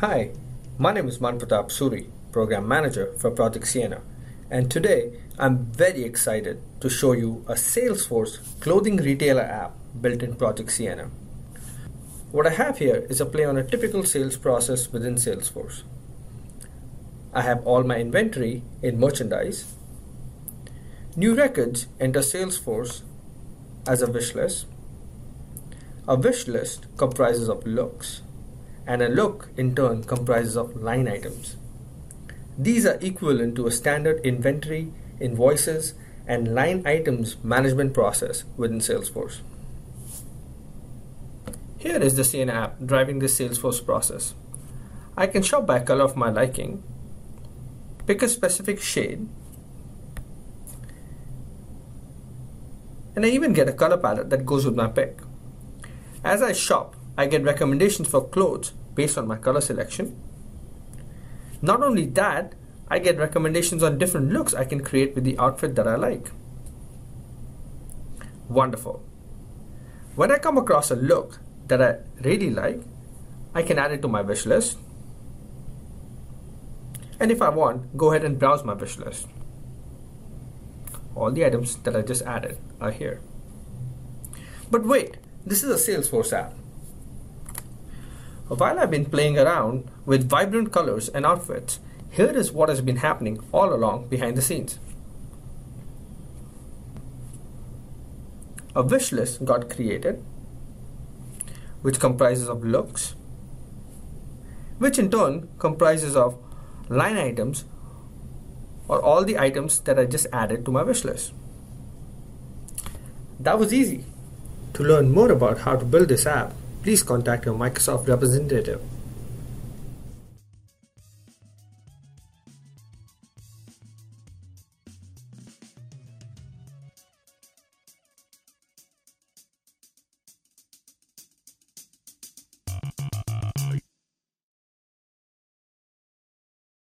Hi, my name is Manpratap Suri, Program Manager for Project Sienna, and today I'm very excited to show you a Salesforce clothing retailer app built in Project Sienna. What I have here is a play on a typical sales process within Salesforce. I have all my inventory in merchandise. New records enter Salesforce as a wish list. A wish list comprises of looks, and a look in turn comprises of line items. These are equivalent to a standard inventory, invoices, and line items management process within Salesforce. Here is the Sienna app driving this Salesforce process. I can shop by color of my liking, pick a specific shade, and I even get a color palette that goes with my pick. As I shop, I get recommendations for clothes based on my color selection. Not only that, I get recommendations on different looks I can create with the outfit that I like. Wonderful. When I come across a look that I really like, I can add it to my wish list. And if I want, go ahead and browse my wish list. All the items that I just added are here. But wait, this is a Salesforce app. While I've been playing around with vibrant colors and outfits, here is what has been happening all along behind the scenes. A wish list got created, which comprises of looks, which in turn comprises of line items or all the items that I just added to my wish list. That was easy. To learn more about how to build this app, please contact your Microsoft representative.